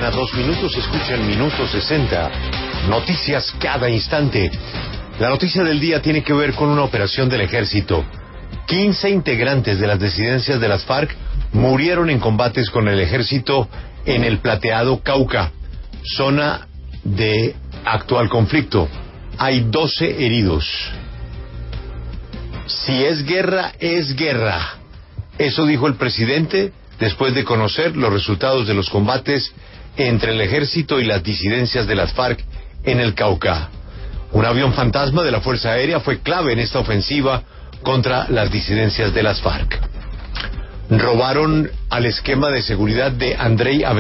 A 2 minutos escuchan Minuto 60. Noticias cada instante. La noticia del día tiene que ver con una operación del ejército. 15 integrantes de las disidencias de las FARC murieron en combates con el ejército en el Plateado Cauca, zona de actual conflicto. Hay 12 heridos. Si es guerra, es guerra. Eso dijo el presidente después de conocer los resultados de los combates entre el ejército y las disidencias de las FARC en el Cauca. Un avión fantasma de la Fuerza Aérea fue clave en esta ofensiva contra las disidencias de las FARC. Robaron al esquema de seguridad de Andrei Avellaneda.